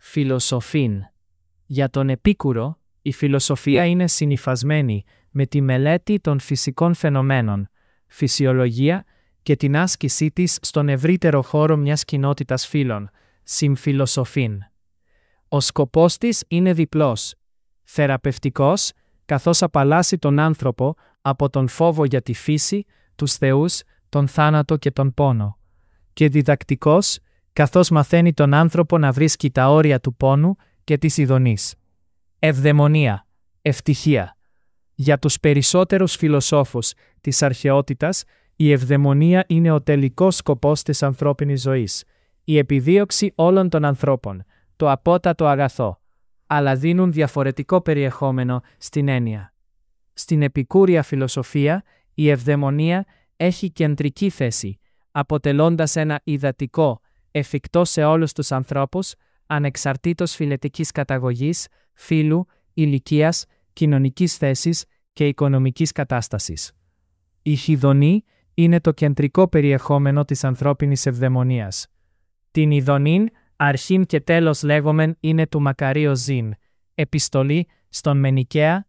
Φιλοσοφήν. Για τον Επίκουρο, η φιλοσοφία είναι συνυφασμένη με τη μελέτη των φυσικών φαινομένων, φυσιολογία και την άσκησή της στον ευρύτερο χώρο μιας κοινότητας φύλων, συμφιλοσοφήν. Ο σκοπός της είναι διπλός, θεραπευτικός, καθώς απαλλάσσει τον άνθρωπο από τον φόβο για τη φύση, τους θεούς, τον θάνατο και τον πόνο, και διδακτικός, καθώς μαθαίνει τον άνθρωπο να βρίσκει τα όρια του πόνου και της ειδονής. Ευδαιμονία, ευτυχία. Για τους περισσότερους φιλοσόφους της αρχαιότητας, η ευδαιμονία είναι ο τελικός σκοπός της ανθρώπινης ζωής, η επιδίωξη όλων των ανθρώπων, το απότατο αγαθό, αλλά δίνουν διαφορετικό περιεχόμενο στην έννοια. Στην επικούρια φιλοσοφία, η ευδαιμονία έχει κεντρική θέση, αποτελώντας ένα ιδατικό, εφικτό σε όλους τους ανθρώπους, ανεξαρτήτως φυλετικής καταγωγής, φύλου, ηλικίας, κοινωνικής θέσης και οικονομικής κατάστασης. Η ειδονή είναι το κεντρικό περιεχόμενο της ανθρώπινης ευδαιμονίας. Την ειδονήν, αρχήν και τέλος λέγομεν είναι του Μακαρίου Ζήν, επιστολή στον Μενικαία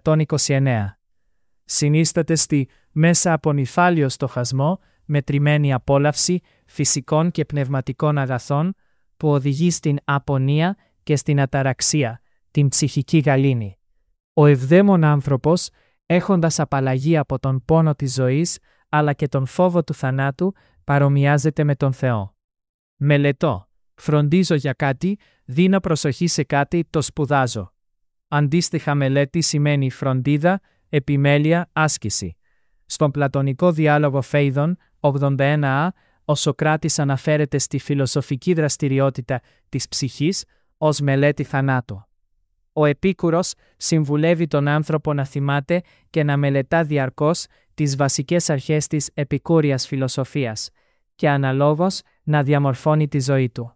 129. Συνίσταται στη μέσα από νυφάλιο στοχασμό, μετρημένη απόλαυση φυσικών και πνευματικών αγαθών που οδηγεί στην απονία και στην αταραξία, την ψυχική γαλήνη. Ο ευδαίμων άνθρωπος, έχοντας απαλλαγή από τον πόνο της ζωής, αλλά και τον φόβο του θανάτου, παρομοιάζεται με τον Θεό. Μελετώ, φροντίζω για κάτι, δίνω προσοχή σε κάτι, το σπουδάζω. Αντίστοιχα μελέτη σημαίνει φροντίδα, επιμέλεια, άσκηση. Στον πλατωνικό διάλογο Φαίδων, 81α, ο Σωκράτης αναφέρεται στη φιλοσοφική δραστηριότητα της ψυχής ως μελέτη θανάτου. Ο Επίκουρος συμβουλεύει τον άνθρωπο να θυμάται και να μελετά διαρκώς τις βασικές αρχές της επικούριας φιλοσοφίας και αναλόγως να διαμορφώνει τη ζωή του.